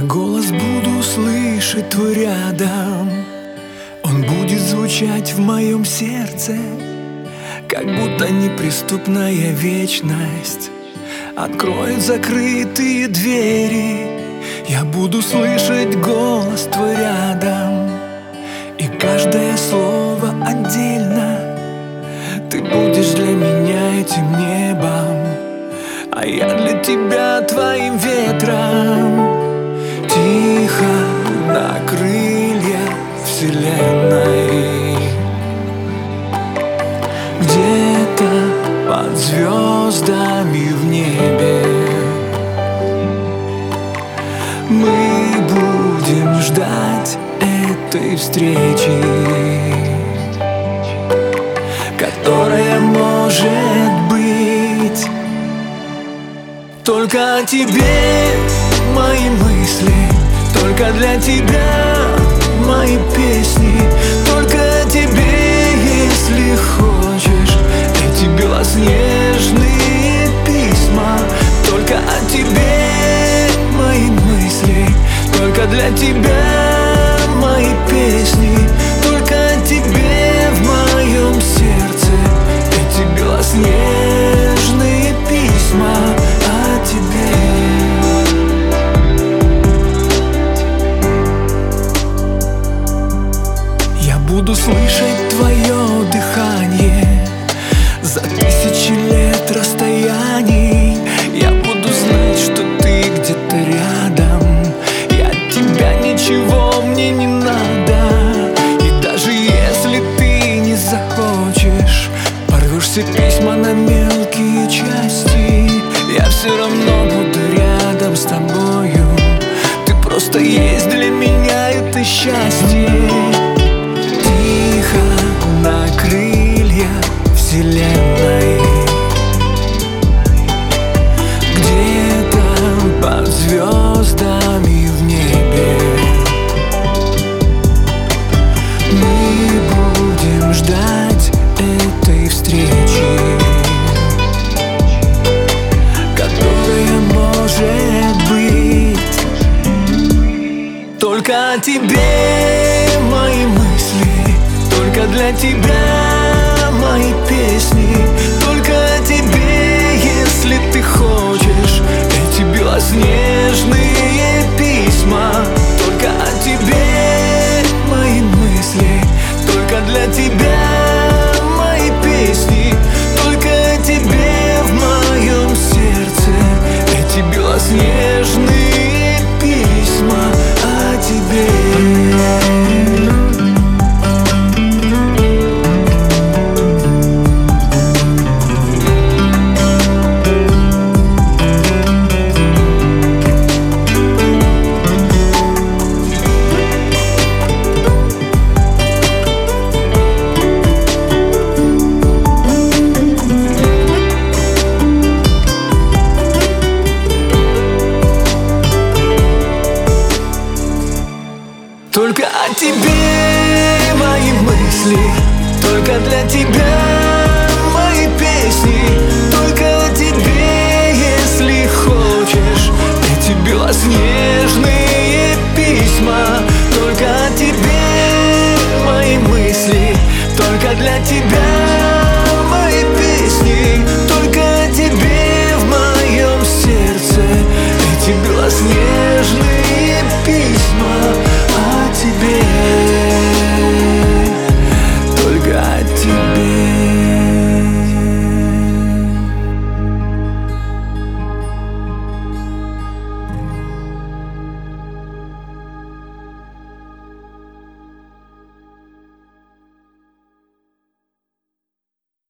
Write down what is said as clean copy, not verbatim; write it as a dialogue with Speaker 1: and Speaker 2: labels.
Speaker 1: Я голос буду слышать твой рядом, он будет звучать в моем сердце, как будто неприступная вечность откроет закрытые двери. Я буду слышать голос твой рядом, и каждое слово отдельно. Ты будешь для меня этим небом, а я для тебя твоим ветром. Тихо на крыльях вселенной, где-то под звездами в небе мы будем ждать этой встречи, которая может быть только о тебе. Мои мысли только для тебя, мои песни только о тебе. Если хочешь, эти белоснежные письма только о тебе. Мои мысли только для тебя, мои песни только о тебе. В моем сердце эти белоснежные письма о тебе. Буду слышать твое дыхание за тысячи лет расстояний. Я буду знать, что ты где-то рядом, и от тебя ничего мне не надо. И даже если ты не захочешь, порвешь все письма на мелкие части, я все равно буду рядом с тобою. Ты просто есть для меня это счастье. На крыльях вселенной, где-то под звездами в небе мы будем ждать этой встречи, которая может быть только о тебе. Мои мысли только для тебя,